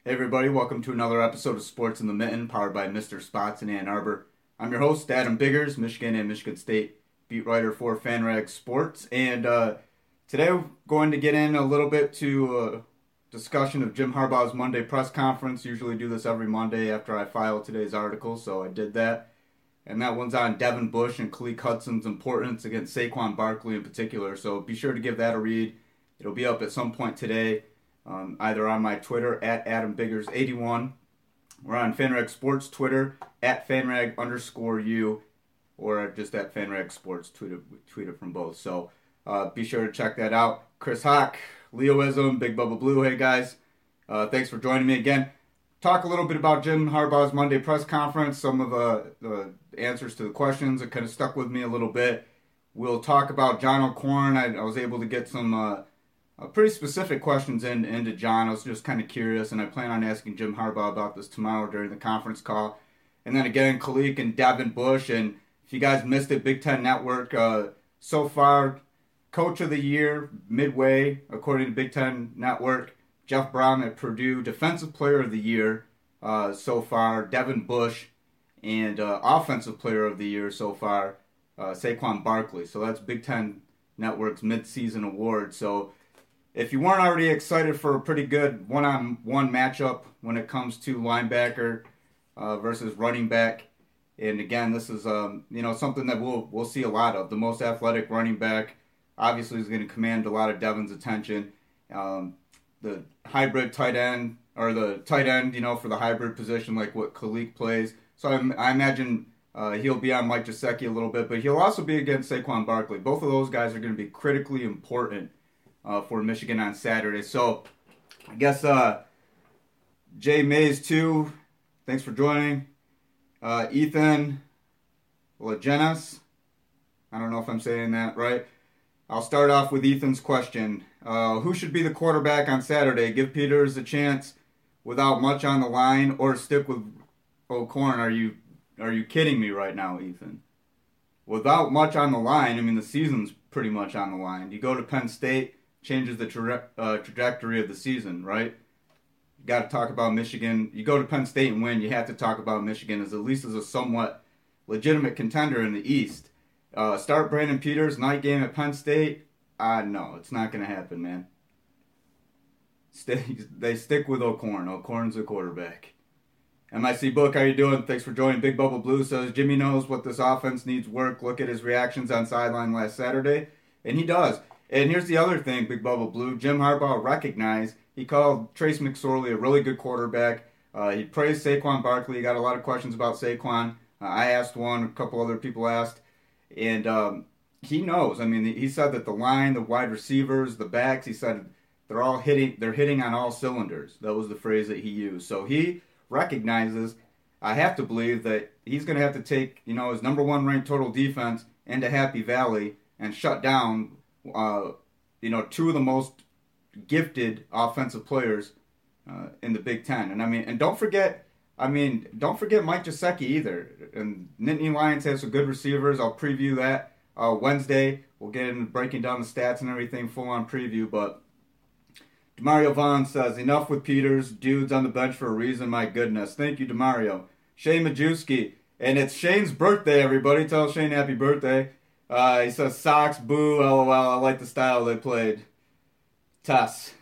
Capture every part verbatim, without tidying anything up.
Hey everybody, welcome to another episode of Sports in the Mitten, powered by Mister Spots in Ann Arbor. I'm your host, Adam Biggers, Michigan and Michigan State beat writer for FanRag Sports, and uh, today we're going to get in a little bit to a discussion of Jim Harbaugh's Monday press conference. Usually do this every Monday after I file today's article, so I did that. And that one's on Devin Bush and Khaleke Hudson's importance against Saquon Barkley in particular, so be sure to give that a read. It'll be up at some point today. Um, either on my Twitter at Adam Biggers eighty-one, or on FanRag Sports Twitter at FanRag underscore U, or just at FanRag Sports. Tweet it, tweet it from both. So uh, be sure to check that out. Chris Hawk, Leoism, Big Bubba Blue. Hey guys, uh, thanks for joining me again. Talk a little bit about Jim Harbaugh's Monday press conference. Some of the, the answers to the questions that kind of stuck with me a little bit. We'll talk about John O'Korn. I, I was able to get some. Uh, Uh, pretty specific questions in, into John. I was just kind of curious, and I plan on asking Jim Harbaugh about this tomorrow during the conference call. And then again, Khaleke and Devin Bush. And if you guys missed it, Big Ten Network, uh, so far, Coach of the Year, midway, according to Big Ten Network, Jeff Brown at Purdue, Defensive Player of the Year uh, so far, Devin Bush, and uh, Offensive Player of the Year so far, uh, Saquon Barkley. So that's Big Ten Network's midseason award. So if you weren't already excited for a pretty good one-on-one matchup when it comes to linebacker uh, versus running back, and again, this is um, you know something that we'll we'll see a lot of. The most athletic running back obviously is going to command a lot of Devin's attention. Um, the hybrid tight end or the tight end, you know, for the hybrid position like what Khaleke plays. So I, I imagine uh, he'll be on Mike Gesicki a little bit, but he'll also be against Saquon Barkley. Both of those guys are going to be critically important Uh, for Michigan on Saturday. So, I guess uh, Jay Mays too. Thanks for joining. Uh, Ethan Lajenas. I don't know if I'm saying that right. I'll start off with Ethan's question. Uh, who should be the quarterback on Saturday? Give Peters a chance without much on the line, or stick with O'Korn? Are you are you kidding me right now, Ethan? Without much on the line, I mean the season's pretty much on the line. You go to Penn State, changes the tra- uh, trajectory of the season, right? You got to talk about Michigan. You go to Penn State and win, you have to talk about Michigan as at least as a somewhat legitimate contender in the East. Uh, start Brandon Peters, night game at Penn State? Uh, no, it's not going to happen, man. Stay, they stick with O'Korn. O'Korn's the quarterback. M I C Book, how you doing? Thanks for joining. Big Bubble Blue says, Jimmy knows what this offense needs work. Look at his reactions on sideline last Saturday. And he does. And here's the other thing, Big Bubble Blue. Jim Harbaugh recognized, he called Trace McSorley a really good quarterback. Uh, he praised Saquon Barkley. He got a lot of questions about Saquon. Uh, I asked one, a couple other people asked. And um, he knows. I mean, he said that the line, the wide receivers, the backs, he said they're all hitting, they're hitting on all cylinders. That was the phrase that he used. So he recognizes, I have to believe, that he's going to have to take, you know, his number one ranked total defense into Happy Valley and shut down Uh, you know, two of the most gifted offensive players uh, in the Big Ten. And I mean, and don't forget, I mean, don't forget Mike Gesicki either. And Nittany Lions has some good receivers. I'll preview that uh, Wednesday. We'll get into breaking down the stats and everything, full on preview. But Demario Vaughn says, enough with Peters. Dude's on the bench for a reason. My goodness. Thank you, Demario. Shane Majewski. And it's Shane's birthday, everybody. Tell Shane happy birthday. Uh, he says, socks, boo, lol, I like the style they played. Tuss.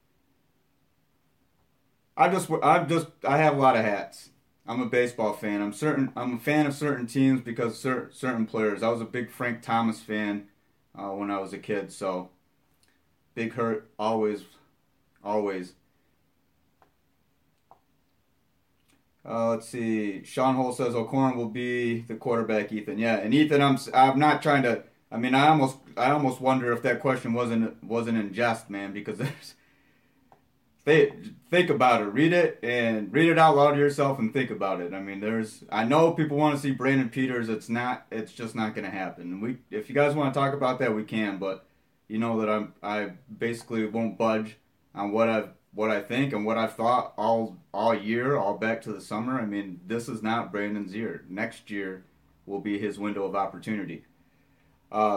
I just, I'm just, I have a lot of hats. I'm a baseball fan. I'm certain, I'm a fan of certain teams because cer- certain players. I was a big Frank Thomas fan uh, when I was a kid, so Big Hurt, always, always. Uh, let's see. Sean Hole says O'Korn will be the quarterback. Ethan, yeah, and Ethan, I'm I'm not trying to. I mean, I almost I almost wonder if that question wasn't wasn't in jest, man, because there's. They, think about it. Read it and read it out loud to yourself and think about it. I mean, there's. I know people want to see Brandon Peters. It's not. It's just not going to happen. We, if you guys want to talk about that, we can. But you know that I'm. I basically won't budge on what I've. what I think and what I've thought all all year, all back to the summer. I mean, this is not Brandon's year. Next year will be his window of opportunity. Um,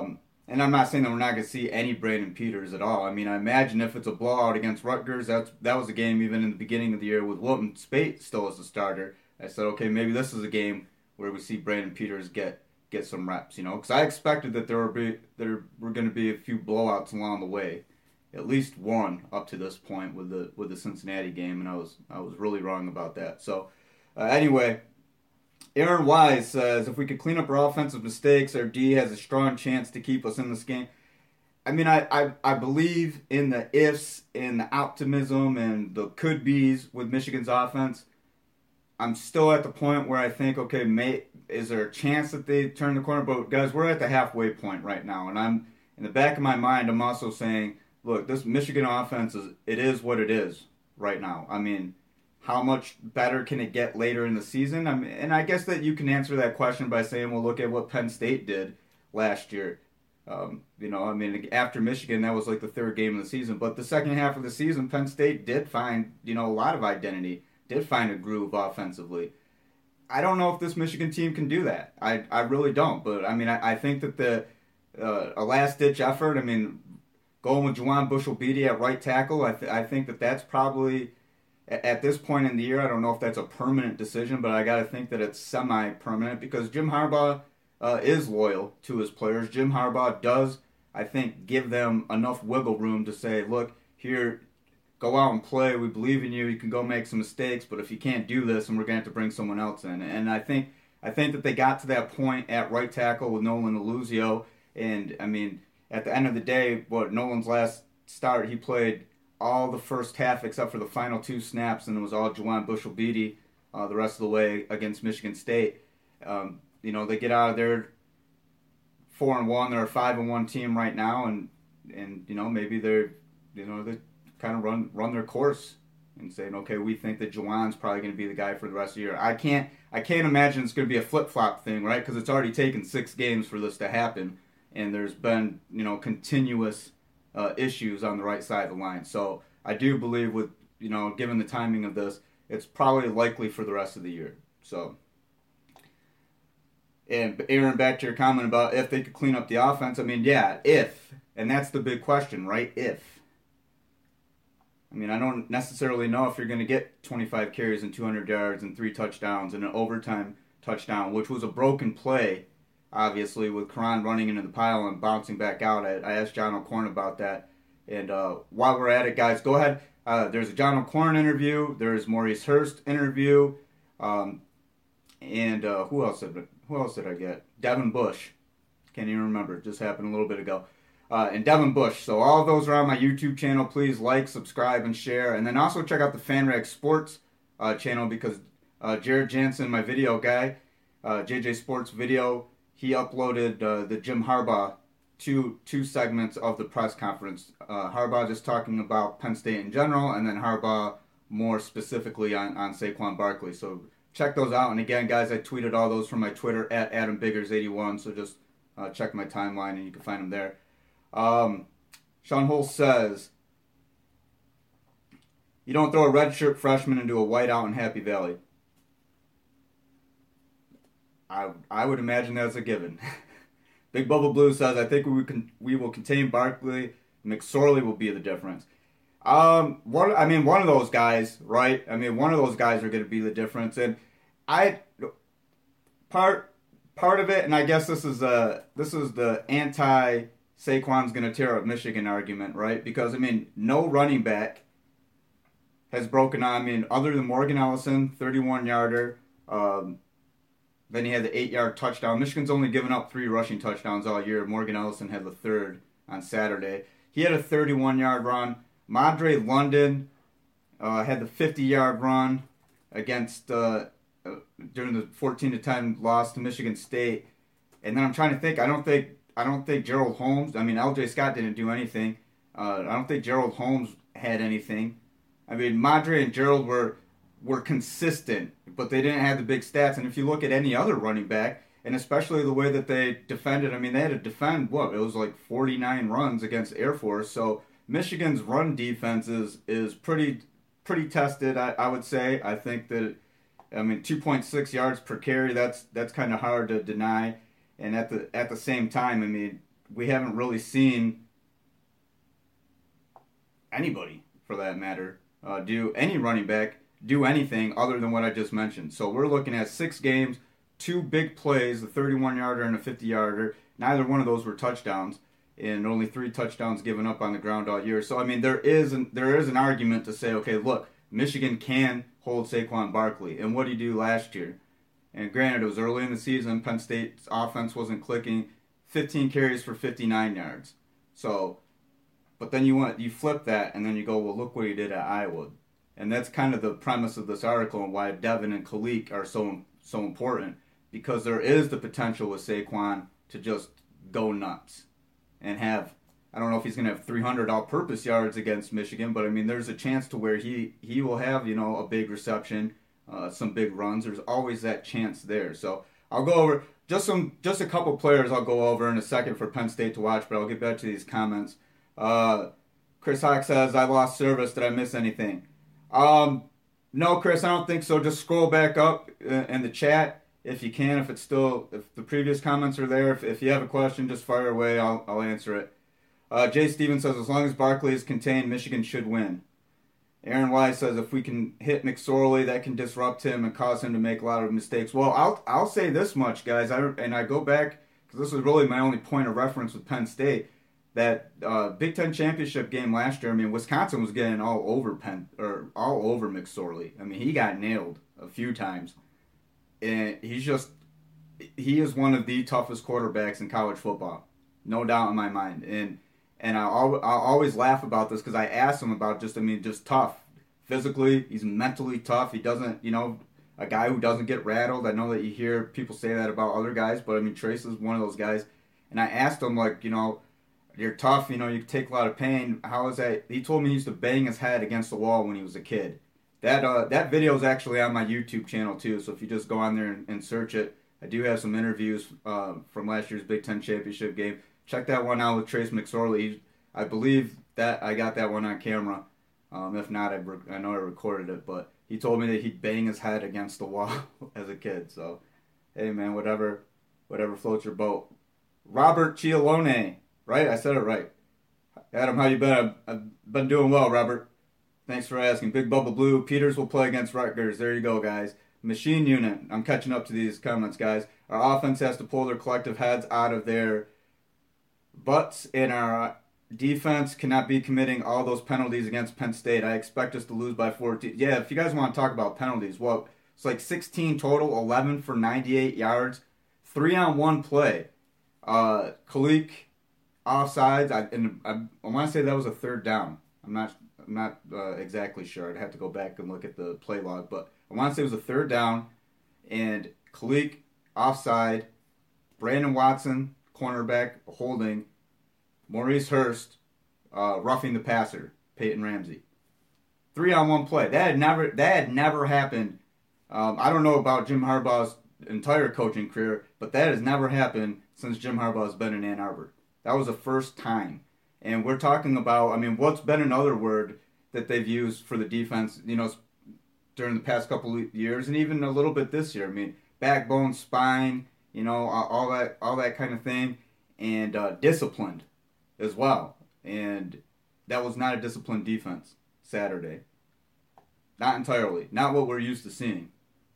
and I'm not saying that we're not going to see any Brandon Peters at all. I mean, I imagine if it's a blowout against Rutgers, that's that was a game even in the beginning of the year with Wilton Spate still as the starter. I said, okay, maybe this is a game where we see Brandon Peters get get some reps, you know, because I expected that there were be there were going to be a few blowouts along the way, at least one up to this point with the with the Cincinnati game, and I was I was really wrong about that. So uh, anyway. Aaron Wise says, if we could clean up our offensive mistakes, our D has a strong chance to keep us in this game. I mean, I, I, I believe in the ifs and the optimism and the could-be's with Michigan's offense. I'm still at the point where I think, okay, may, is there a chance that they turn the corner? But, guys, we're at the halfway point right now. And I'm in the back of my mind, I'm also saying, look, this Michigan offense, is it is what it is right now. I mean, how much better can it get later in the season? I mean, and I guess that you can answer that question by saying, well, look at what Penn State did last year. Um, you know, I mean, after Michigan, that was like the third game of the season. But the second half of the season, Penn State did find, you know, a lot of identity, did find a groove offensively. I don't know if this Michigan team can do that. I, I really don't. But, I mean, I, I think that the uh, a last-ditch effort, I mean, going with Juwan Bushell-Beatty at right tackle, I, th- I think that that's probably... At this point in the year, I don't know if that's a permanent decision, but I got to think that it's semi-permanent because Jim Harbaugh uh, is loyal to his players. Jim Harbaugh does, I think, give them enough wiggle room to say, look, here, go out and play. We believe in you. You can go make some mistakes, but if you can't do this, then we're going to have to bring someone else in. And I think I think that they got to that point at right tackle with Nolan Aluzio. And, I mean, at the end of the day, what Nolan's last start, he played all the first half except for the final two snaps, and it was all Juwan Bushell-Beatty uh, the rest of the way against Michigan State. Um, you know, they get out of there four and one. They're a five and one team right now, and and you know maybe they're you know they kind of run run their course and saying, okay, we think that Juwan's probably going to be the guy for the rest of the year. I can't I can't imagine it's going to be a flip flop thing, right? Because it's already taken six games for this to happen, and there's been you know continuous Uh, issues on the right side of the line. So I do believe with, you know, given the timing of this, it's probably likely for the rest of the year. So, and Aaron, back to your comment about if they could clean up the offense, I mean, yeah, if. And that's the big question, right? If. I mean, I don't necessarily know if you're going to get twenty-five carries and two hundred yards and three touchdowns and an overtime touchdown, which was a broken play, obviously, with Karan running into the pile and bouncing back out. I, I asked John O'Korn about that. And uh, while we're at it, guys, go ahead. Uh, there's a John O'Korn interview. There's Maurice Hurst interview. Um, and uh, who else did who else did I get? Devin Bush. Can't even remember. It just happened a little bit ago. Uh, and Devin Bush. So all of those are on my YouTube channel. Please like, subscribe, and share. And then also check out the FanRag Sports uh, channel because uh, Jared Jansen, my video guy, uh, J J Sports Video, he uploaded uh, the Jim Harbaugh two two segments of the press conference. Uh, Harbaugh just talking about Penn State in general, and then Harbaugh more specifically on, on Saquon Barkley. So check those out. And again, guys, I tweeted all those from my Twitter at Adam Biggers eighty-one. So just uh, check my timeline and you can find them there. Um, Sean Holtz says, you don't throw a redshirt freshman into a whiteout in Happy Valley. I I would imagine that's a given. Big Bubble Blue says, I think we can we will contain Barkley. McSorley will be the difference. Um, one I mean one of those guys, right? I mean one of those guys are going to be the difference. And I part part of it, and I guess this is a this is the anti Saquon's going to tear up Michigan argument, right? Because I mean no running back has broken on. I mean other than Morgan Ellison, thirty-one yarder. Um, Then he had the eight-yard touchdown. Michigan's only given up three rushing touchdowns all year. Morgan Ellison had the third on Saturday. He had a thirty-one-yard run. Madre London uh, had the fifty-yard run against uh, uh, during the fourteen to ten loss to Michigan State. And then I'm trying to think. I don't think I don't think Gerald Holmes. I mean, L J Scott didn't do anything. Uh, I don't think Gerald Holmes had anything. I mean, Madre and Gerald were. were consistent, but they didn't have the big stats. And if you look at any other running back, and especially the way that they defended, I mean, they had to defend, what, it was like forty-nine runs against Air Force. So Michigan's run defense is, is pretty pretty tested, I, I would say. I think that, I mean, two point six yards per carry, that's that's kind of hard to deny. And at the at the same time, I mean, we haven't really seen anybody, for that matter, uh, do any running back do anything other than what I just mentioned. So we're looking at six games, two big plays, a thirty-one-yarder and a fifty-yarder. Neither one of those were touchdowns, and only three touchdowns given up on the ground all year. So, I mean, there is an, there is an argument to say, okay, look, Michigan can hold Saquon Barkley. And what did he do last year? And granted, it was early in the season. Penn State's offense wasn't clicking. fifteen carries for fifty-nine yards. So, but then you want you flip that, and then you go, well, look what he did at Iowa. And that's kind of the premise of this article and why Devin and Khalil are so so important, because there is the potential with Saquon to just go nuts and have, I don't know if he's going to have three hundred all-purpose yards against Michigan, but I mean, there's a chance to where he, he will have, you know, a big reception, uh, some big runs. There's always that chance there. So I'll go over just some, just a couple players I'll go over in a second for Penn State to watch, but I'll get back to these comments. Uh, Chris Hawk says, I lost service. Did I miss anything? Um, no, Chris, I don't think so. Just scroll back up in the chat if you can, if it's still, if the previous comments are there. If, if you have a question, just fire away. I'll, I'll answer it. Uh, Jay Stevens says, as long as Barkley is contained, Michigan should win. Aaron Wise says, if we can hit McSorley, that can disrupt him and cause him to make a lot of mistakes. Well, I'll I'll say this much, guys, I, and I go back, because this was really my only point of reference with Penn State. That uh, Big Ten championship game last year, I mean, Wisconsin was getting all over Penn or all over McSorley. I mean, he got nailed a few times, and he's just he is one of the toughest quarterbacks in college football, no doubt in my mind. And and I I'll always laugh about this because I asked him about just I mean just tough physically. He's mentally tough. He doesn't you know a guy who doesn't get rattled. I know that you hear people say that about other guys, but I mean Trace is one of those guys. And I asked him like you know. You're tough, you know, you take a lot of pain. How is that? He told me he used to bang his head against the wall when he was a kid. That uh, that video is actually on my YouTube channel, too. So if you just go on there and, and search it, I do have some interviews uh, from last year's Big Ten championship game. Check that one out with Trace McSorley. I believe that I got that one on camera. Um, if not, I, re- I know I recorded it. But he told me that he'd bang his head against the wall as a kid. So, hey, man, whatever, whatever floats your boat. Robert Cialone. Right? I said it right. Adam, how you been? I've, I've been doing well, Robert. Thanks for asking. Big Bubba Blue. Peters will play against Rutgers. There you go, guys. Machine Unit. I'm catching up to these comments, guys. Our offense has to pull their collective heads out of their butts, and our defense cannot be committing all those penalties against Penn State. I expect us to lose by fourteen. Yeah, if you guys want to talk about penalties, well, it's like sixteen total, eleven for ninety-eight yards, three on one play. Uh, Khalil offsides, I, and I, I want to say that was a third down. I'm not I'm not uh, exactly sure. I'd have to go back and look at the play log, but I want to say it was a third down, and Khalil offside, Brandon Watson, cornerback, holding, Maurice Hurst, uh, roughing the passer, Peyton Ramsey. Three on one play. That had never that had never happened. Um, I don't know about Jim Harbaugh's entire coaching career, but that has never happened since Jim Harbaugh's been in Ann Arbor. That was the first time. And we're talking about, I mean, what's been another word that they've used for the defense, you know, during the past couple of years, and even a little bit this year. I mean, backbone, spine, you know, all that, all that kind of thing, and uh, disciplined as well. And that was not a disciplined defense Saturday. Not entirely. Not what we're used to seeing.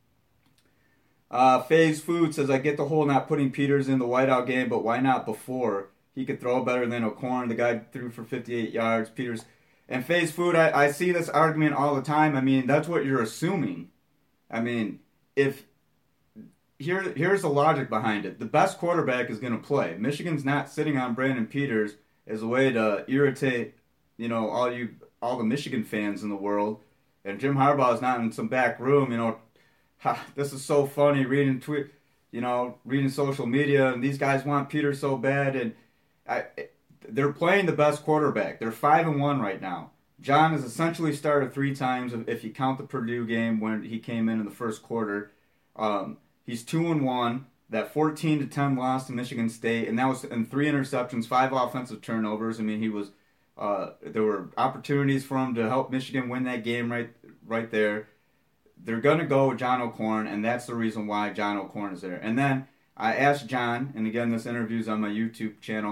Uh, Phase Food says, I get the whole not putting Peters in the whiteout game, but why not before? He could throw better than O'Korn. The guy threw for fifty-eight yards. Peters and Phase Food, I, I see this argument all the time. I mean, that's what you're assuming. I mean, if here here's the logic behind it. The best quarterback is going to play. Michigan's not sitting on Brandon Peters as a way to irritate, you know, all you all the Michigan fans in the world. And Jim Harbaugh is not in some back room, you know. Ha, this is so funny reading tweet, you know, reading social media, and these guys want Peters so bad, and I, they're playing the best quarterback. They're five and one right now. John has essentially started three times if you count the Purdue game when he came in in the first quarter. Um, he's two and one. That fourteen to ten loss to Michigan State, and that was in three interceptions, five offensive turnovers. I mean, he was uh, there were opportunities for him to help Michigan win that game right right there. They're gonna go with John O'Korn, and that's the reason why John O'Korn is there. And then I asked John, and again, this interview's on my YouTube channel.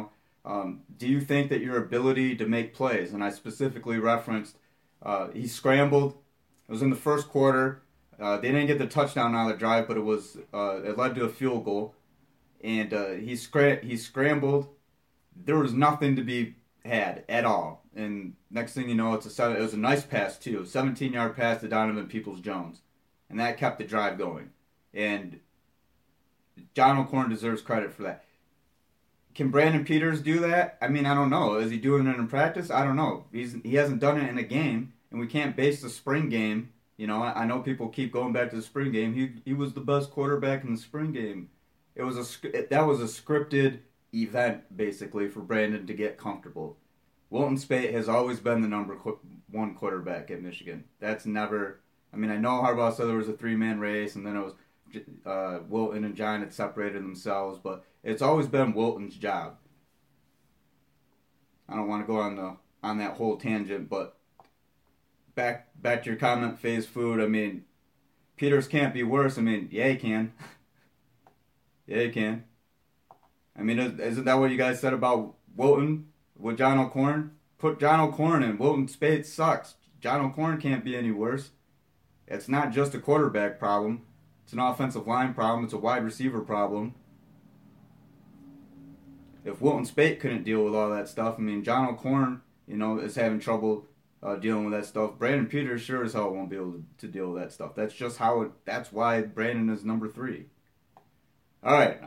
Um, do you think that your ability to make plays, and I specifically referenced, uh, he scrambled. It was in the first quarter. Uh, they didn't get the touchdown on the drive, but it was uh, it led to a field goal, and uh, he scra- he scrambled. There was nothing to be had at all, and next thing you know, it's a seven, it was a nice pass too, seventeen yard pass to Donovan Peoples-Jones, and that kept the drive going. And John O'Korn deserves credit for that. Can Brandon Peters do that? I mean, I don't know. Is he doing it in practice? I don't know. He's he hasn't done it in a game, and we can't base the spring game. You know, I, I know people keep going back to the spring game. He he was the best quarterback in the spring game. It was a that was a scripted event basically for Brandon to get comfortable. Wilton Speight has always been the number one quarterback at Michigan. That's never. I mean, I know Harbaugh said there was a three man race, and then it was. Uh, Wilton and John had separated themselves, but it's always been Wilton's job. I don't want to go on the on that whole tangent, but back back to your comment, Phase Food. I mean, Peters can't be worse. I mean, yeah, he can. yeah, he can. I mean, isn't that what you guys said about Wilton with John O'Korn? Put John O'Korn in. Wilton Speight sucks. John O'Korn can't be any worse. It's not just a quarterback problem. It's an offensive line problem. It's a wide receiver problem. If Wilton Speight couldn't deal with all that stuff, I mean, John O'Korn, you know, is having trouble uh, dealing with that stuff. Brandon Peters sure as hell won't be able to, to deal with that stuff. That's just how it, that's why Brandon is number three. All right.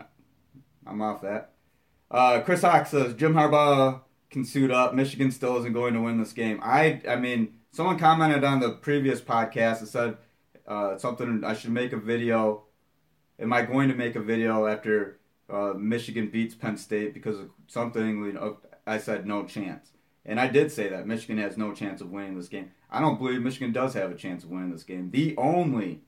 I'm off that. Uh, Chris Hawk says, Jim Harbaugh can suit up. Michigan still isn't going to win this game. I, I mean, someone commented on the previous podcast and said, Uh, something I should make a video. Am I going to make a video after uh, Michigan beats Penn State because of something? You know, I said no chance, and I did say that Michigan has no chance of winning this game. I don't believe Michigan does have a chance of winning this game. The only,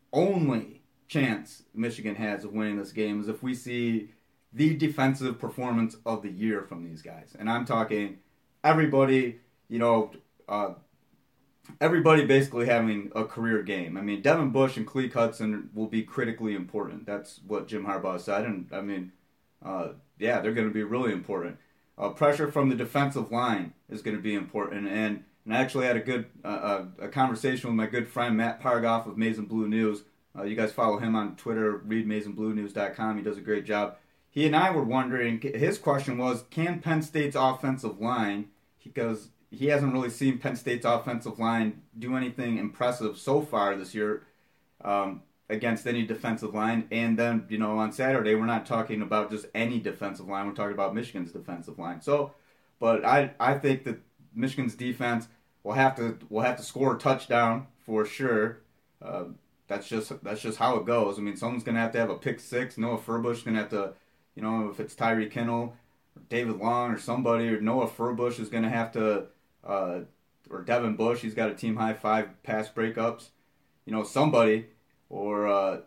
only chance Michigan has of winning this game is if we see the defensive performance of the year from these guys, and I'm talking everybody. You know. Uh, Everybody basically having a career game. I mean, Devin Bush and Khaleke Hudson will be critically important. That's what Jim Harbaugh said. And, I mean, uh, yeah, they're going to be really important. Uh, pressure from the defensive line is going to be important. And, and I actually had a good uh, a conversation with my good friend Matt Pargoff of Maize and Blue News. Uh, you guys follow him on Twitter, read maize and blue news dot com. He does a great job. He and I were wondering, his question was, can Penn State's offensive line, because he hasn't really seen Penn State's offensive line do anything impressive so far this year um, against any defensive line. And then, you know, on Saturday, we're not talking about just any defensive line. We're talking about Michigan's defensive line. So, but I I think that Michigan's defense will have to will have to score a touchdown for sure. Uh, that's just that's just how it goes. I mean, someone's gonna have to have a pick six. Noah Furbush's gonna have to, you know, if it's Tyree Kinnel or David Long or somebody, or Noah Furbush is gonna have to. Uh, or Devin Bush, he's got a team high five pass breakups. You know, somebody, or uh,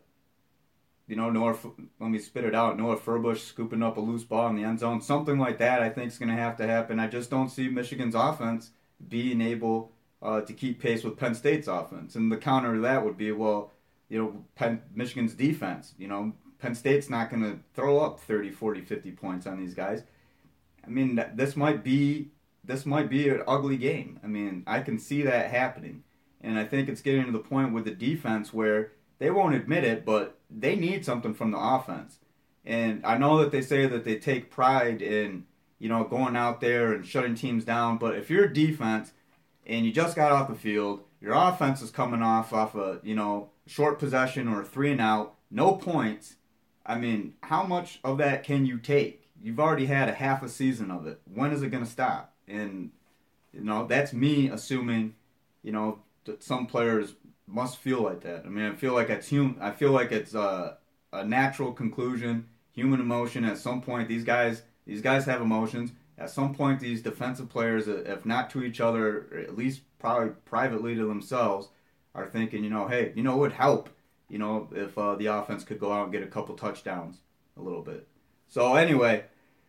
you know, Noah. Let me spit it out. Noah Furbush scooping up a loose ball in the end zone, something like that. I think is going to have to happen. I just don't see Michigan's offense being able uh, to keep pace with Penn State's offense. And the counter to that would be, well, you know, Penn, Michigan's defense. You know, Penn State's not going to throw up thirty, forty, fifty points on these guys. I mean, this might be. This might be an ugly game. I mean, I can see that happening. And I think it's getting to the point with the defense where they won't admit it, but they need something from the offense. And I know that they say that they take pride in, you know, going out there and shutting teams down. But if you're a defense and you just got off the field, your offense is coming off off a, you know, short possession or a three and out, no points. I mean, how much of that can you take? You've already had a half a season of it. When is it going to stop? And, you know, that's me assuming, you know, that some players must feel like that. I mean, I feel like it's hum- I feel like it's a, a natural conclusion, human emotion. At some point, these guys, these guys have emotions. At some point, these defensive players, if not to each other, or at least probably privately to themselves, are thinking, you know, hey, you know, it would help, you know, if uh, the offense could go out and get a couple touchdowns a little bit. So anyway,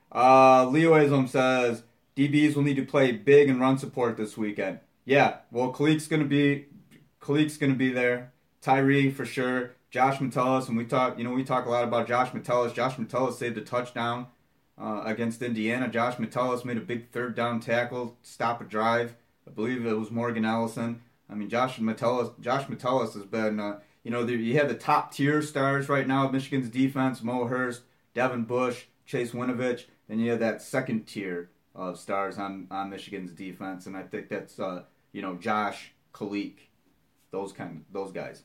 uh, Leo Islam says, D Bs will need to play big and run support this weekend. Yeah, well, Khaleek's gonna be, Khaleek's gonna be there. Tyree for sure. Josh Metellus, and we talk, you know, we talk a lot about Josh Metellus. Josh Metellus saved a touchdown uh, against Indiana. Josh Metellus made a big third down tackle, stop a drive. I believe it was Morgan Ellison. I mean, Josh Metellus, Josh Metellus has been, uh, you know, there, you have the top tier stars right now of Michigan's defense: Mo Hurst, Devin Bush, Chase Winovich. Then you have that second tier of stars on, on Michigan's defense, and I think that's uh, you know, Josh, Kalik, those kind of, those guys.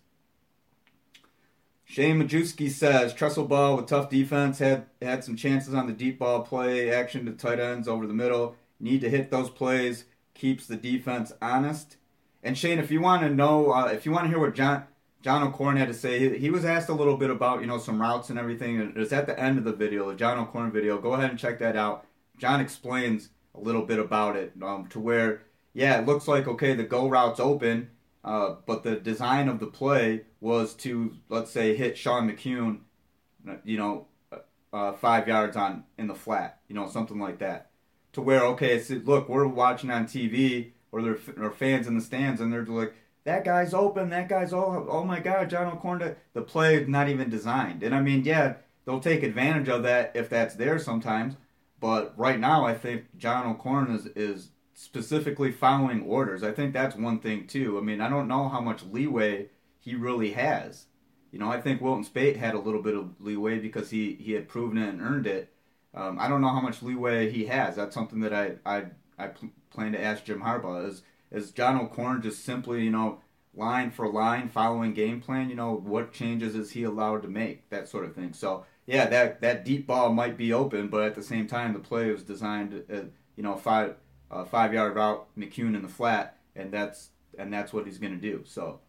Shane Majewski says Tressel Ball with tough defense had had some chances on the deep ball play, action to tight ends over the middle. Need to hit those plays. Keeps the defense honest. And Shane, if you want to know, uh, if you want to hear what John John O'Korn had to say, he, he was asked a little bit about, you know, some routes and everything. It was at the end of the video, the John O'Korn video. Go ahead and check that out. John explains a little bit about it, um, to where, yeah, it looks like, okay, the go route's open, uh, but the design of the play was to, let's say, hit Sean McCune, you know, uh, five yards on in the flat, you know, something like that. To where, okay, it's, look, we're watching on T V, or there are fans in the stands, and they're like, that guy's open, that guy's, oh, oh my God, John O'Korn, the play is not even designed. And I mean, yeah, they'll take advantage of that if that's there sometimes, but right now I think John O'Korn is, is specifically following orders. I think that's one thing too. I mean, I don't know how much leeway he really has. You know, I think Wilton Speight had a little bit of leeway because he, he had proven it and earned it. Um, I don't know how much leeway he has. That's something that I I, I pl- plan to ask Jim Harbaugh. Is is John O'Korn just simply, you know, line for line following game plan? You know, what changes is he allowed to make? That sort of thing. So yeah, that that deep ball might be open, but at the same time, the play was designed, uh, you know, five uh, five yard route, McCune in the flat, and that's and that's what he's going to do. So,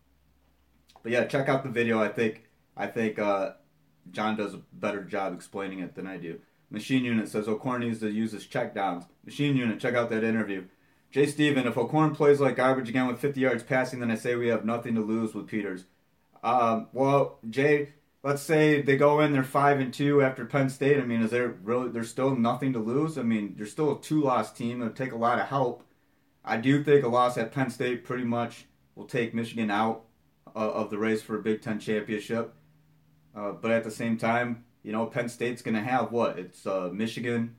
but yeah, check out the video. I think I think uh, John does a better job explaining it than I do. Machine Unit says O'Korn needs to use his checkdowns. Machine Unit, check out that interview. Jay Steven, if O'Korn plays like garbage again with fifty yards passing, then I say we have nothing to lose with Peters. Um, well, Jay, let's say they go in, they're five and two after Penn State. I mean, is there really? There's still nothing to lose. I mean, you're still a two-loss team. It'll take a lot of help. I do think a loss at Penn State pretty much will take Michigan out uh, of the race for a Big Ten championship. Uh, but at the same time, you know, Penn State's going to have what? It's uh, Michigan,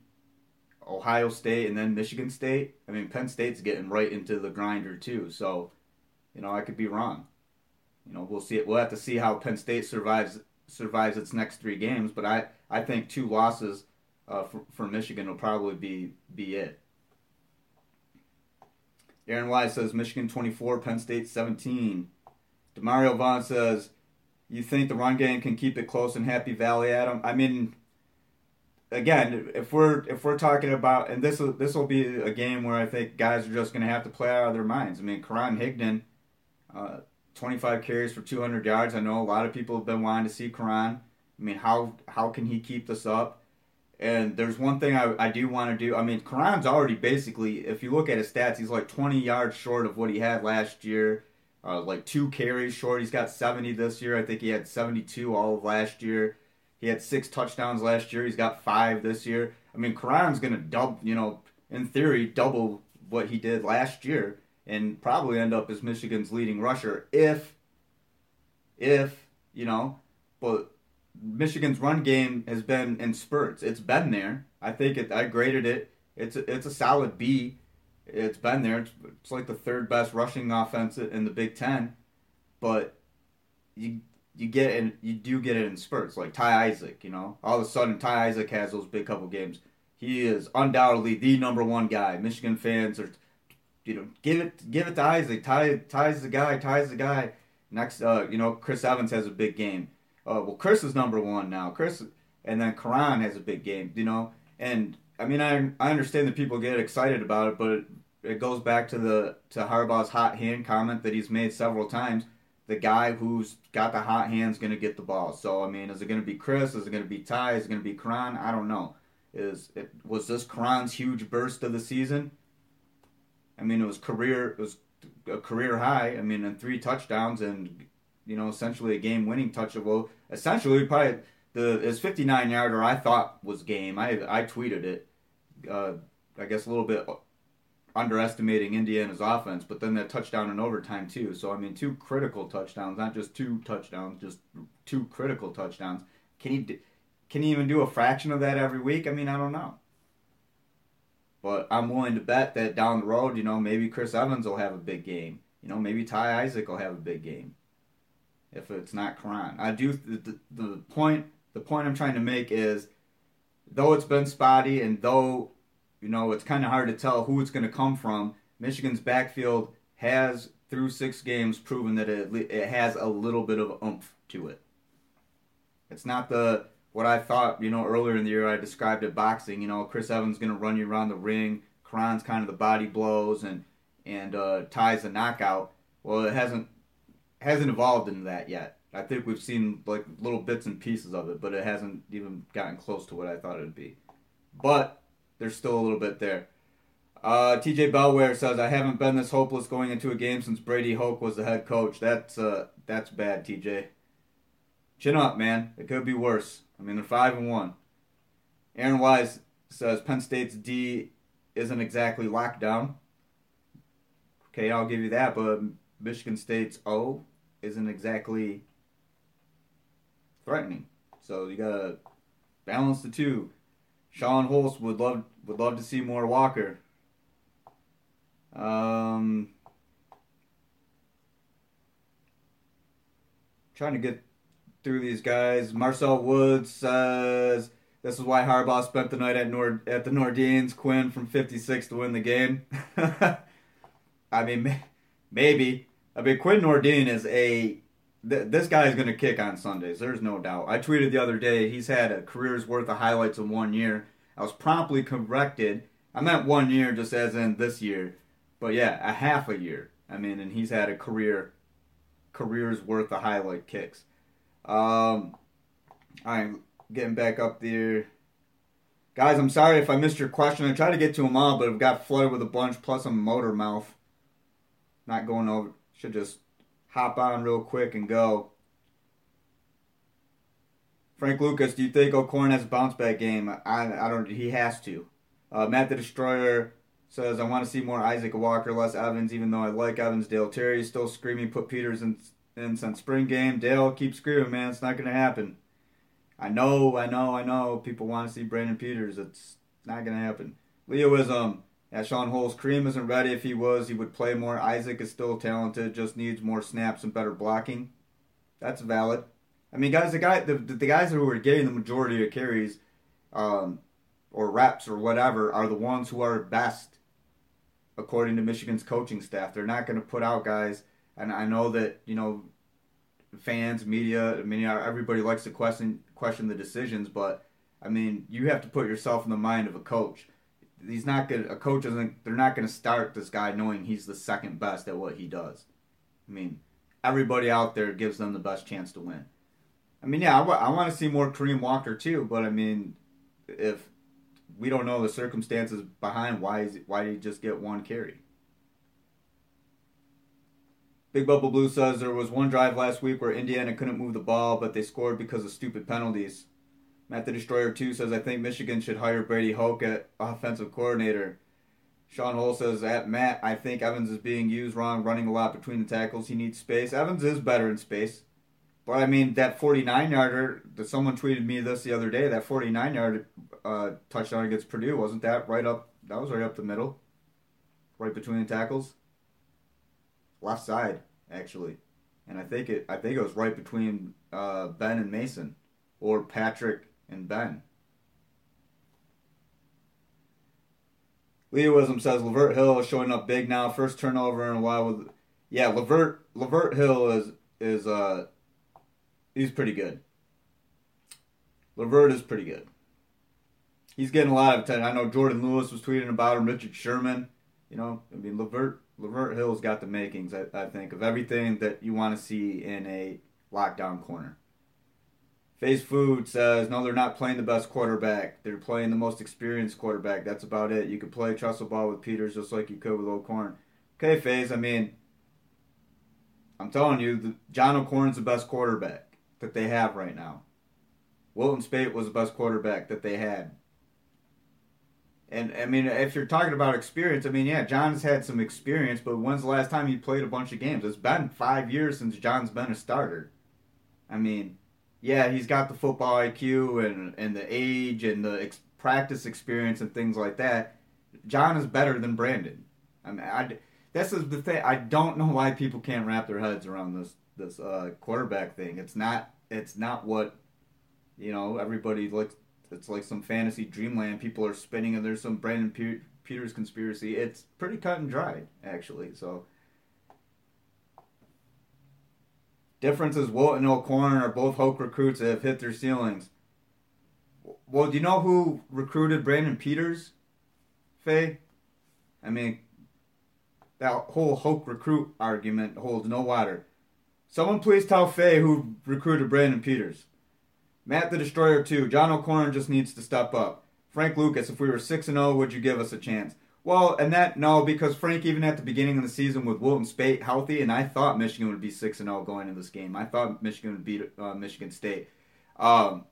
Ohio State, and then Michigan State. I mean, Penn State's getting right into the grinder too. So, you know, I could be wrong. You know, we'll see it. We'll have to see how Penn State survives survives its next three games. But I, I think two losses uh, for, for Michigan will probably be be it. Aaron Wise says Michigan twenty-four, Penn State seventeen. Demario Vaughn says, you think the run game can keep it close in Happy Valley, Adam? I mean, again, if we're if we're talking about, and this will this will be a game where I think guys are just going to have to play out of their minds. I mean, Karan Higdon, uh, twenty-five carries for two hundred yards. I know a lot of people have been wanting to see Karan. I mean, how how can he keep this up? And there's one thing I, I do want to do. I mean, Karan's already basically, if you look at his stats, he's like twenty yards short of what he had last year. Uh, like two carries short. He's got seventy this year. I think he had seventy-two all of last year. He had six touchdowns last year. He's got five this year. I mean, Karan's going to double, you know, in theory, double what he did last year and probably end up as Michigan's leading rusher if, if, you know, but Michigan's run game has been in spurts. It's been there. I think it, I graded it. It's a, it's a solid B. It's been there. It's, it's like the third best rushing offense in the Big Ten, but you you get it. You do get it in spurts. Like Ty Isaac, you know, all of a sudden Ty Isaac has those big couple games. He is undoubtedly the number one guy. Michigan fans are, you know, give it give it to Isaac. Ty Ty's the guy. Ty's the guy. Next, uh, you know, Chris Evans has a big game. Uh, well, Chris is number one now. Chris, and then Karan has a big game. You know, and I mean, I I understand that people get excited about it, but it, it goes back to the to Harbaugh's hot hand comment that he's made several times. The guy who's got the hot hand's going to get the ball. So I mean, is it going to be Chris? Is it going to be Ty? Is it going to be Karan? I don't know. Is it was this Karan's huge burst of the season? I mean, it was career. It was a career high. I mean, and three touchdowns and, you know, essentially a game-winning touchdown. Well, essentially, probably the his fifty-nine yarder I thought was game. I I tweeted it. Uh, I guess a little bit underestimating Indiana's offense, but then that touchdown in overtime too. So I mean, two critical touchdowns, not just two touchdowns, just two critical touchdowns. Can he can he even do a fraction of that every week? I mean, I don't know. But I'm willing to bet that down the road, you know, maybe Chris Evans will have a big game. You know, maybe Ty Isaac will have a big game. If it's not Karan. I do, the, the, the point, the point I'm trying to make is, though it's been spotty and though, you know, it's kind of hard to tell who it's going to come from, Michigan's backfield has, through six games, proven that it, it has a little bit of oomph to it. It's not the, what I thought, you know, earlier in the year I described it boxing, you know, Chris Evans going to run you around the ring, Karan's kind of the body blows, and, and uh, Ty's the knockout. Well, it hasn't, hasn't evolved into that yet. I think we've seen like little bits and pieces of it, but it hasn't even gotten close to what I thought it would be. But there's still a little bit there. Uh, T J Bellware says, I haven't been this hopeless going into a game since Brady Hoke was the head coach. That's uh, that's bad, T J. Chin up, man. It could be worse. I mean, they're five and one. Aaron Wise says Penn State's D isn't exactly locked down. Okay, I'll give you that, but Michigan State's O isn't exactly threatening. So you gotta balance the two. Sean Holst would love would love to see more Walker. Um, trying to get through these guys. Marcel Woods says this is why Harbaugh spent the night at Nord at the Nordines. Quinn from fifty-six to win the game. I mean, maybe. I mean, Quinn Nordin is a th- this guy is going to kick on Sundays. There's no doubt. I tweeted the other day he's had a career's worth of highlights in one year. I was promptly corrected. I meant one year, just as in this year. But yeah, a half a year. I mean, and he's had a career, career's worth of highlight kicks. Um, I'm getting back up there. Guys, I'm sorry if I missed your question. I tried to get to them all, but I've got flooded with a bunch, plus I'm motor mouth. Not going over. Should just hop on real quick and go. Frank Lucas, do you think O'Korn has a bounce back game? I I don't. He has to. Uh, Matt the Destroyer says, I want to see more Isaac Walker, less Evans, even though I like Evans. Dale Terry is still screaming, put Peters in, in since spring game. Dale, keep screaming, man. It's not going to happen. I know, I know, I know. People want to see Brandon Peters. It's not going to happen. Leoism. Yeah, Sean Holst, Kareem isn't ready. If he was, he would play more. Isaac is still talented, just needs more snaps and better blocking. That's valid. I mean, guys, the guy, the, the guys who are getting the majority of carries, um, or reps or whatever, are the ones who are best, according to Michigan's coaching staff. They're not going to put out guys, and I know that, you know, fans, media, I mean, everybody likes to question question the decisions, but I mean, you have to put yourself in the mind of a coach. He's not gonna. A coach isn't. They're not gonna start this guy knowing he's the second best at what he does. I mean, everybody out there gives them the best chance to win. I mean, yeah, I, w- I want to see more Kareem Walker too. But I mean, if we don't know the circumstances behind why is why did he just get one carry? Big Bubble Blue says there was one drive last week where Indiana couldn't move the ball, but they scored because of stupid penalties. Matt the Destroyer two says, I think Michigan should hire Brady Hoke at offensive coordinator. Sean Hull says, at Matt, I think Evans is being used wrong, running a lot between the tackles. He needs space. Evans is better in space. But, I mean, that forty-nine-yarder, that someone tweeted me this the other day, that forty-nine-yard uh, touchdown against Purdue, wasn't that right up, that was right up the middle? Right between the tackles? Left side, actually. And I think it I think it was right between uh, Ben and Mason. Or Patrick and Ben. Leoism says Lavert Hill is showing up big now. First turnover in a while. With yeah, Lavert Lavert Hill is is uh he's pretty good. Lavert is pretty good. He's getting a lot of attention. I know Jordan Lewis was tweeting about him. Richard Sherman. You know, I mean Lavert Lavert Hill's got the makings. I, I think of everything that you want to see in a lockdown corner. Phase Food says, no, they're not playing the best quarterback. They're playing the most experienced quarterback. That's about it. You could play Trestle ball with Peters just like you could with O'Korn. Okay, Phase, I mean, I'm telling you, the, John O'Korn's the best quarterback that they have right now. Wilton Spate was the best quarterback that they had. And, I mean, if you're talking about experience, I mean, yeah, John's had some experience, but when's the last time he played a bunch of games? It's been five years since John's been a starter. I mean... yeah, he's got the football I Q and and the age and the ex- practice experience and things like that. John is better than Brandon. I mean, I, this is the thing. I don't know why people can't wrap their heads around this this uh, quarterback thing. It's not it's not what you know. Everybody looks. It's like some fantasy dreamland. People are spinning, and there's some Brandon Pe- Peters conspiracy. It's pretty cut and dried, actually. So difference is Wilt and O'Korn are both Hoke recruits that have hit their ceilings. Well, do you know who recruited Brandon Peters, Faye? I mean, that whole Hoke recruit argument holds no water. Someone please tell Faye who recruited Brandon Peters. Matt the Destroyer two. John O'Korn just needs to step up. Frank Lucas, if we were six and oh, would you give us a chance? Well, and that, no, because Frank, even at the beginning of the season with Wilton Spate healthy, and I thought Michigan would be six and oh going into this game. I thought Michigan would beat uh, Michigan State. Um,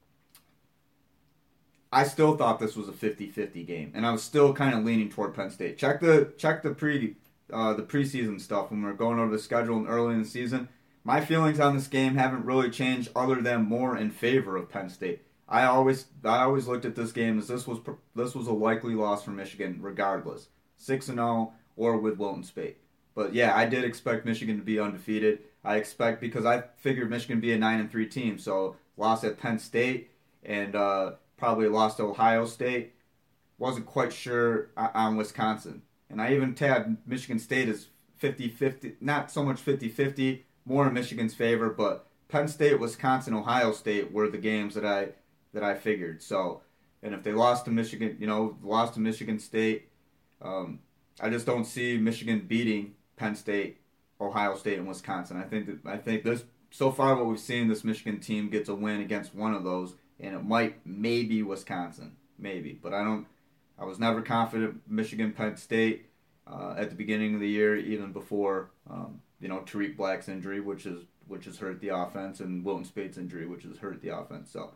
I still thought this was a fifty-fifty game, and I was still kind of leaning toward Penn State. Check the check the pre uh, the preseason stuff when we were going over the schedule and early in the season. My feelings on this game haven't really changed, other than more in favor of Penn State. I always I always looked at this game as this was this was a likely loss for Michigan, regardless, six and zero or with Wilton Spate. But yeah, I did expect Michigan to be undefeated. I expect because I figured Michigan would be a nine and three team, so lost at Penn State and uh, probably lost to Ohio State. Wasn't quite sure on Wisconsin, and I even tabbed Michigan State as fifty-fifty, not so much fifty-fifty, more in Michigan's favor, but Penn State, Wisconsin, Ohio State were the games that I that I figured. So, and if they lost to Michigan, you know, lost to Michigan State, um, I just don't see Michigan beating Penn State, Ohio State, and Wisconsin. I think that I think this so far what we've seen, this Michigan team gets a win against one of those, and it might maybe Wisconsin, maybe, but I don't. I was never confident Michigan, Penn State uh, at the beginning of the year, even before um, you know Tariq Black's injury, which is which has hurt the offense, and Wilton Spate's injury, which has hurt the offense. So.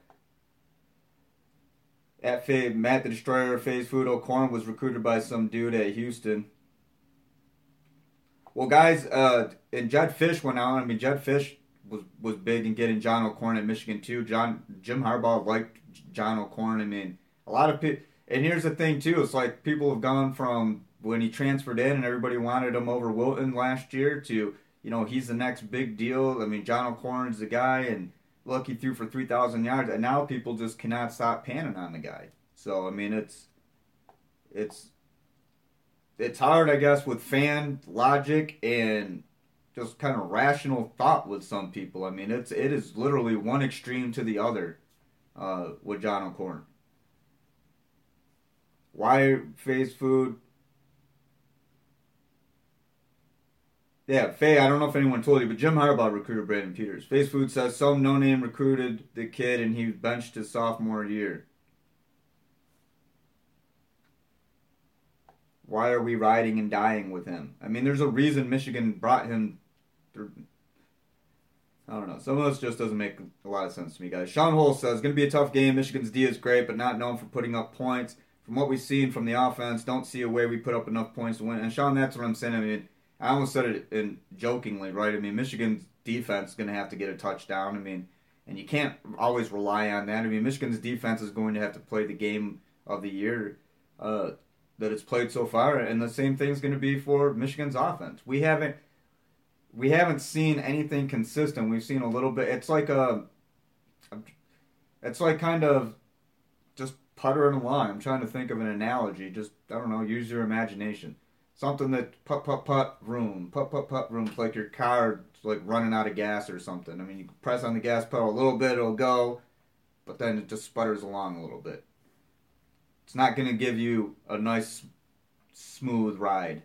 At Faye, Matt the Destroyer, Faye's Food O'Korn was recruited by some dude at Houston. Well, guys, uh, and Jedd Fisch went out. I mean, Jedd Fisch was, was big in getting John O'Korn at Michigan too. John Jim Harbaugh liked John O'Korn. I mean, a lot of people. And here's the thing too: it's like people have gone from when he transferred in and everybody wanted him over Wilton last year to you know he's the next big deal. I mean, John O'Korn's the guy, and look, he threw for three thousand yards, and now people just cannot stop panning on the guy. So I mean, it's it's it's hard, I guess, with fan logic and just kind of rational thought with some people. I mean, it's it is literally one extreme to the other uh, with John O'Korn. Why Faye's Food? Yeah, Faye, I don't know if anyone told you, but Jim Harbaugh recruited Brandon Peters. Faye's Food says some no-name recruited the kid and he benched his sophomore year. Why are we riding and dying with him? I mean, there's a reason Michigan brought him through. I don't know. Some of this just doesn't make a lot of sense to me, guys. Sean Hole says, going to be a tough game. Michigan's D is great, but not known for putting up points. From what we've seen from the offense, don't see a way we put up enough points to win. And Sean, that's what I'm saying. I mean, I almost said it in jokingly, right? I mean, Michigan's defense is going to have to get a touchdown. I mean, and you can't always rely on that. I mean, Michigan's defense is going to have to play the game of the year uh, that it's played so far, and the same thing is going to be for Michigan's offense. We haven't we haven't seen anything consistent. We've seen a little bit. It's like a, it's like kind of just puttering along. I'm trying to think of an analogy. Just I don't know. Use your imagination. Something that put put put room, put put put room, like your car like running out of gas or something. I mean, you press on the gas pedal a little bit, it'll go, but then it just sputters along a little bit. It's not going to give you a nice, smooth ride.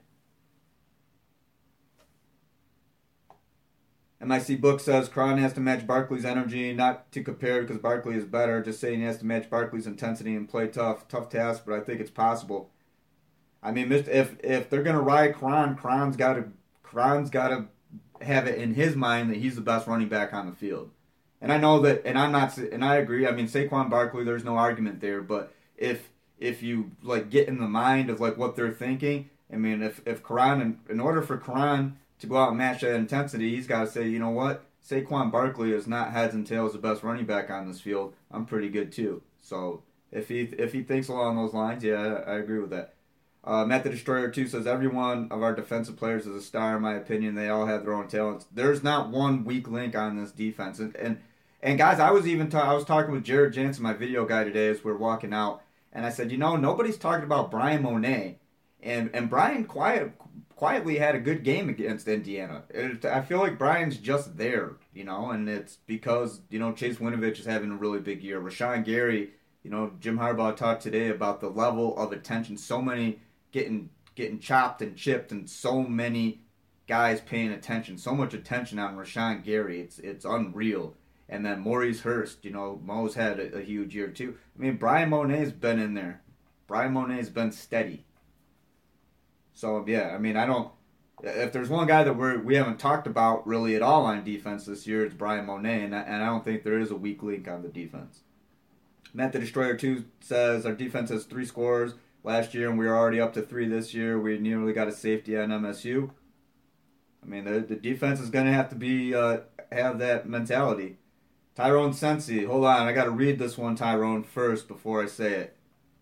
M I C Book says Cron has to match Barkley's energy, not to compare because Barkley is better. Just saying he has to match Barkley's intensity and play tough. Tough task, but I think it's possible. I mean, if if they're gonna ride Cron, Cron's got to Cron's got to have it in his mind that he's the best running back on the field. And I know that, and I'm not, and I agree. I mean, Saquon Barkley, there's no argument there. But if if you like get in the mind of like what they're thinking, I mean, if if Cron, in, in order for Cron to go out and match that intensity, he's got to say, you know what, Saquon Barkley is not heads and tails the best running back on this field, I'm pretty good too. So if he if he thinks along those lines, yeah, I, I agree with that. Uh, Matt the Destroyer two says every one of our defensive players is a star. In my opinion, they all have their own talents. There's not one weak link on this defense. And and, and guys, I was even ta- I was talking with Jared Jansen, my video guy today, as we are walking out, and I said, you know, nobody's talking about Brian Monet, and and Brian quiet quietly had a good game against Indiana. It, I feel like Brian's just there, you know, and it's because you know Chase Winovich is having a really big year. Rashawn Gary, you know, Jim Harbaugh talked today about the level of attention. So many getting getting chopped and chipped, and so many guys paying attention. So much attention on Rashawn Gary. It's it's unreal. And then Maurice Hurst, you know, Mo's had a, a huge year too. I mean, Brian Monet's been in there. Brian Monet's been steady. So yeah, I mean, I don't. If there's one guy that we're we haven't talked about really at all on defense this year, it's Brian Monet, and I, and I don't think there is a weak link on the defense. Matt the Destroyer two says our defense has three scores last year, and we were already up to three this year. We nearly got a safety on M S U. I mean, the, the defense is going to have to be uh, have that mentality. Tyrone Sensi, hold on, I got to read this one, Tyrone, first before I say it.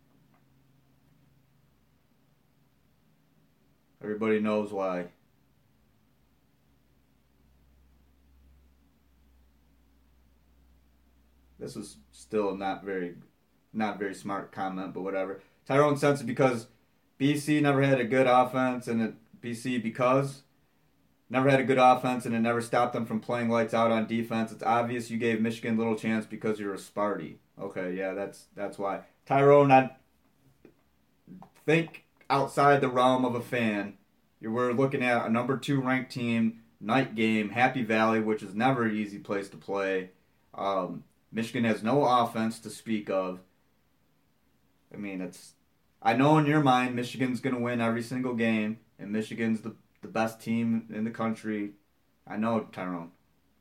Everybody knows why. This is still not very, not very smart comment, but whatever. Tyrone Sensi, because B C never had a good offense, and it, B C because never had a good offense, and it never stopped them from playing lights out on defense. It's obvious you gave Michigan little chance because you're a Sparty. Okay, yeah, that's that's why. Tyrone, I think outside the realm of a fan. We're looking at a number two ranked team, night game, Happy Valley, which is never an easy place to play. Um, Michigan has no offense to speak of. I mean, it's. I know in your mind Michigan's going to win every single game, and Michigan's the, the best team in the country. I know, Tyrone.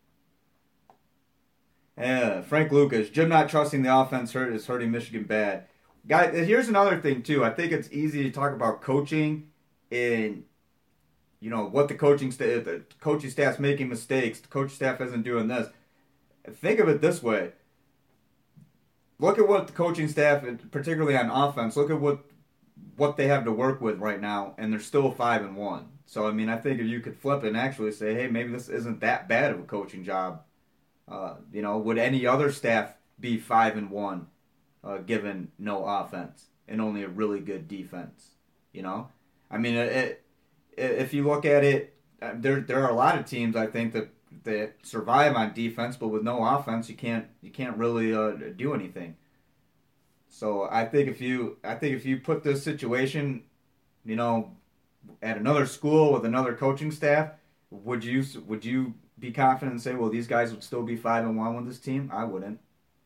Yeah, Frank Lucas. Jim not trusting the offense hurt is hurting Michigan bad. Guys, here's another thing, too. I think it's easy to talk about coaching and, you know, what the coaching staff, the coaching staff's making mistakes. The coaching staff isn't doing this. Think of it this way. Look at what the coaching staff, particularly on offense, look at what what they have to work with right now, and they're still five and one. So I mean, I think if you could flip it and actually say, hey, maybe this isn't that bad of a coaching job. Uh, you know, would any other staff be five and one, uh, given no offense and only a really good defense? You know, I mean, it, it, if you look at it, there there are a lot of teams I think that. That survive on defense, but with no offense, you can't you can't really uh, do anything. So I think if you I think if you put this situation, you know, at another school with another coaching staff, would you would you be confident and say, well, these guys would still be five and one with this team? I wouldn't.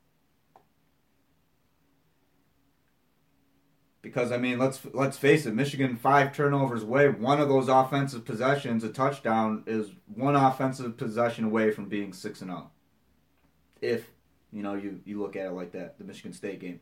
Because I mean, let's let's face it, Michigan five turnovers away. One of those offensive possessions, a touchdown, is one offensive possession away from being six and zero. If you know you, you look at it like that, the Michigan State game.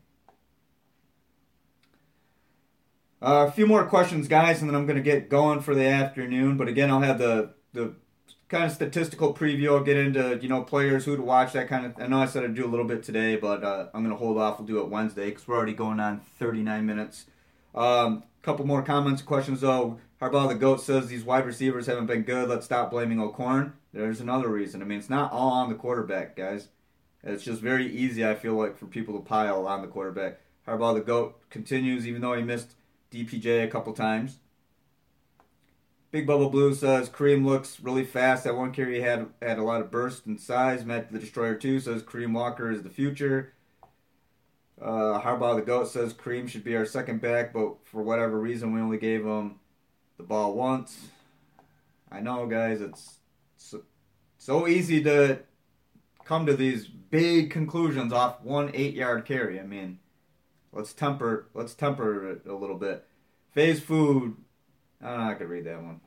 Uh, a few more questions, guys, and then I'm going to get going for the afternoon. But again, I'll have the the kind of statistical preview. I'll get into you know players, who to watch, that kind of. I know I said I'd do a little bit today, but uh, I'm going to hold off. We'll do it Wednesday because we're already going on thirty-nine minutes. A um, couple more comments, questions though. Harbaugh the Goat says these wide receivers haven't been good. Let's stop blaming O'Korn. There's another reason. I mean, it's not all on the quarterback, guys. It's just very easy, I feel like, for people to pile on the quarterback. Harbaugh the Goat continues, even though he missed D P J a couple times. Big Bubble Blue says Kareem looks really fast. That one carry had had a lot of burst and size. Matt the Destroyer two says Kareem Walker is the future. Uh, Harbaugh the Goat says Kareem should be our second back, but for whatever reason we only gave him the ball once. I know, guys, it's so, so easy to come to these big conclusions off one eight-yard carry. I mean, let's temper let's temper it a little bit. Phase Food. I don't know, I could read that one.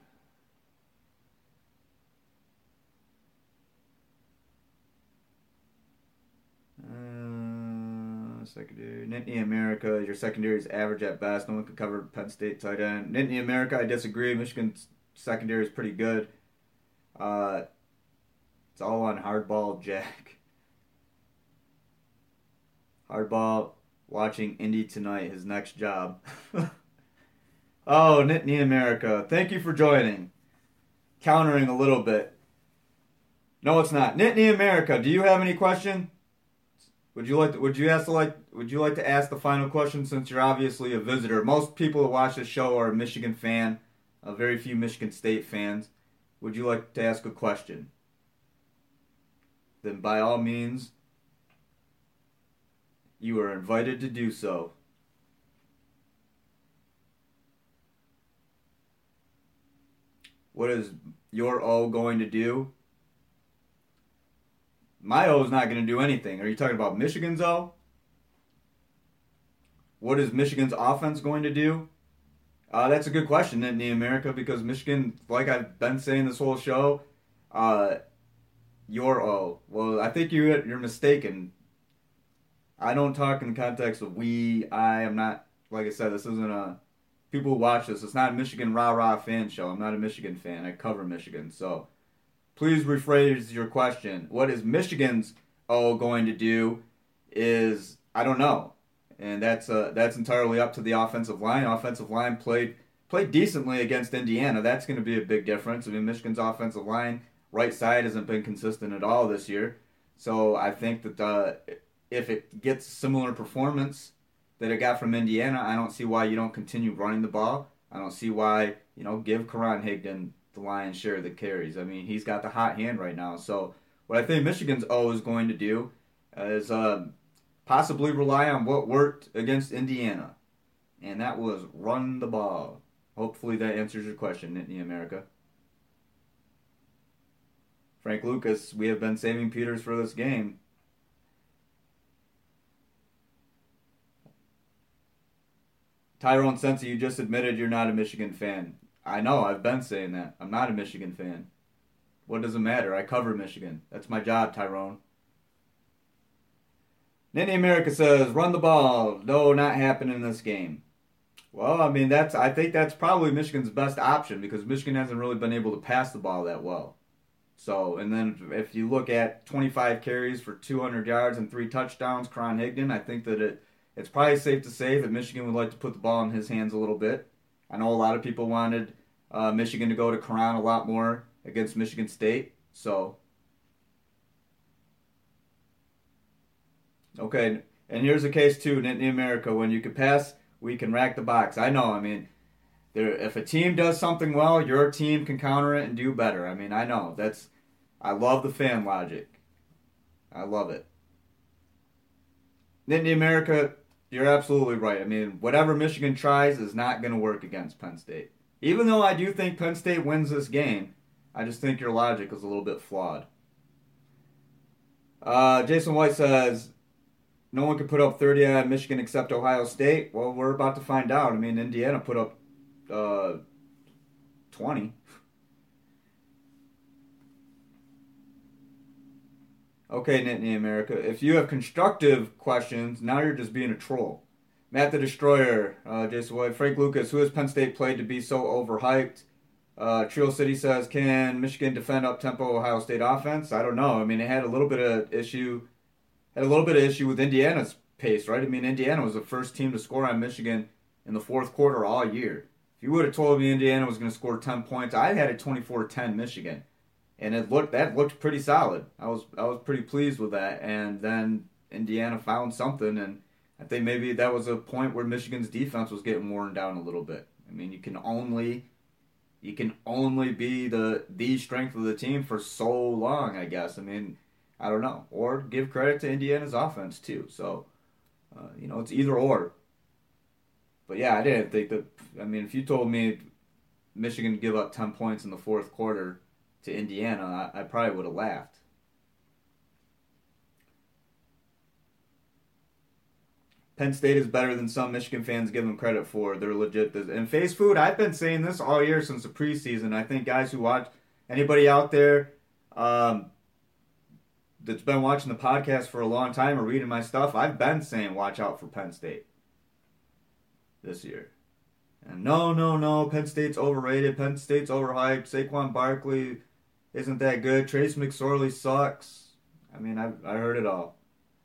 Uh, secondary. Nittany America, your secondary is average at best. No one could cover Penn State tight end. Nittany America, I disagree. Michigan's secondary is pretty good. Uh, It's all on Hardball Jack. Hardball watching Indy tonight, his next job. Oh, Nittany America, thank you for joining. Countering a little bit. No, it's not. Nittany America, do you have any question? Would you like to, would you ask to like would you like to ask the final question since you're obviously a visitor? Most people that watch this show are a Michigan fan, uh, very few Michigan State fans. Would you like to ask a question? Then by all means, you are invited to do so. What is your O going to do? My O is not going to do anything. Are you talking about Michigan's O? What is Michigan's offense going to do? Uh, that's a good question in the America because Michigan, like I've been saying this whole show, uh, your O. Well, I think you're, you're mistaken. I don't talk in the context of we, I am not, like I said, this isn't a, people who watch this, it's not a Michigan rah-rah fan show. I'm not a Michigan fan. I cover Michigan. So please rephrase your question. What is Michigan's O going to do is, I don't know. And that's uh, that's entirely up to the offensive line. Offensive line played played decently against Indiana. That's going to be a big difference. I mean, Michigan's offensive line, right side, hasn't been consistent at all this year. So I think that uh, if it gets similar performance that it got from Indiana, I don't see why you don't continue running the ball. I don't see why, you know, give Karan Higdon the lion's share of the carries. I mean, he's got the hot hand right now. So what I think Michigan's O is going to do is uh, possibly rely on what worked against Indiana, and that was run the ball. Hopefully that answers your question, Nittany America. Frank Lucas, we have been saving Peters for this game. Tyrone Sensi, you just admitted you're not a Michigan fan. I know, I've been saying that. I'm not a Michigan fan. What does it matter? I cover Michigan. That's my job, Tyrone. Nittany America says, run the ball. No, not happening in this game. Well, I mean, that's. I think that's probably Michigan's best option because Michigan hasn't really been able to pass the ball that well. So, and then if you look at twenty-five carries for two hundred yards and three touchdowns, Karan Higdon, I think that it it's probably safe to say that Michigan would like to put the ball in his hands a little bit. I know a lot of people wanted uh, Michigan to go to Karan a lot more against Michigan State. So, okay, and here's the case too, Nittany America. When you can pass, we can rack the box. I know, I mean, there, if a team does something well, your team can counter it and do better. I mean, I know. That's, I love the fan logic. I love it. Nittany America, you're absolutely right. I mean, whatever Michigan tries is not going to work against Penn State. Even though I do think Penn State wins this game, I just think your logic is a little bit flawed. Uh, Jason White says, no one can put up thirty at Michigan except Ohio State. Well, we're about to find out. I mean, Indiana put up uh, twenty. Okay, Nittany America. If you have constructive questions, now you're just being a troll. Matt the Destroyer, uh, Jason White, Frank Lucas, who has Penn State played to be so overhyped? Uh, Trio City says, can Michigan defend up-tempo Ohio State offense? I don't know. I mean, it had a little bit of issue, had a little bit of issue with Indiana's pace, right? I mean, Indiana was the first team to score on Michigan in the fourth quarter all year. If you would have told me Indiana was going to score ten points, I had it twenty-four ten Michigan. And it looked that looked pretty solid. I was I was pretty pleased with that. And then Indiana found something, and I think maybe that was a point where Michigan's defense was getting worn down a little bit. I mean, you can only you can only be the the strength of the team for so long, I guess. I mean, I don't know. Or give credit to Indiana's offense too. So, uh, you know, it's either or. But yeah, I didn't think that. I mean, if you told me Michigan give up ten points in the fourth quarter to Indiana, I, I probably would have laughed. Penn State is better than some Michigan fans give them credit for. They're legit. And Face Food, I've been saying this all year since the preseason. I think guys who watch, anybody out there um, that's been watching the podcast for a long time or reading my stuff, I've been saying watch out for Penn State this year. And no, no, no, Penn State's overrated. Penn State's overhyped. Saquon Barkley isn't that good. Trace McSorley sucks. I mean, I I heard it all.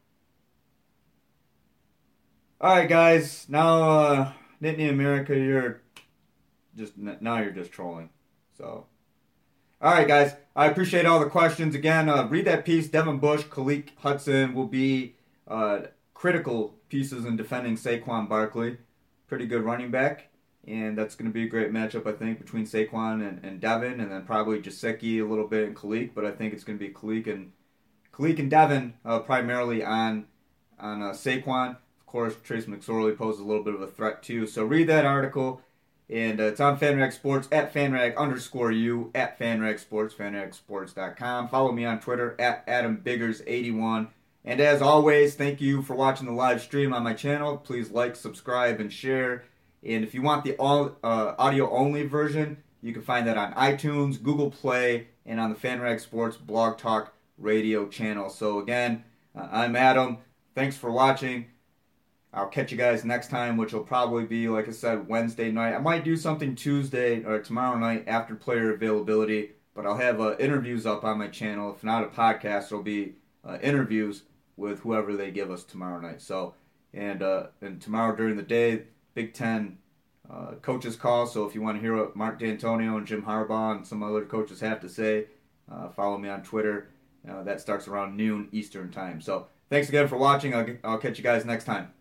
All right, guys. Now, uh, Nittany America, you're just now you're just trolling. So, all right, guys. I appreciate all the questions. Again, uh, read that piece. Devin Bush, Khaleke Hudson will be uh, critical pieces in defending Saquon Barkley. Pretty good running back. And that's going to be a great matchup, I think, between Saquon and, and Devin, and then probably Gesicki a little bit and Khaleke. But I think it's going to be Khaleke and Khaleke and Devin uh, primarily on on uh, Saquon. Of course, Trace McSorley poses a little bit of a threat too. So read that article, and uh, it's on FanRag Sports at FanRag underscore you at FanRag Sports, FanRag Sports dot com. Follow me on Twitter at Adam Biggers eighty-one. And as always, thank you for watching the live stream on my channel. Please like, subscribe, and share. And if you want the all, uh, audio-only version, you can find that on iTunes, Google Play, and on the FanRag Sports Blog Talk Radio channel. So again, uh, I'm Adam. Thanks for watching. I'll catch you guys next time, which will probably be, like I said, Wednesday night. I might do something Tuesday or tomorrow night after player availability, but I'll have uh, interviews up on my channel. If not a podcast, it'll be uh, interviews with whoever they give us tomorrow night. So, and uh, and tomorrow during the day, Big Ten uh, coaches call. So if you want to hear what Mark D'Antonio and Jim Harbaugh and some other coaches have to say, uh, follow me on Twitter. Uh, that starts around noon Eastern time. So thanks again for watching. I'll, I'll catch you guys next time.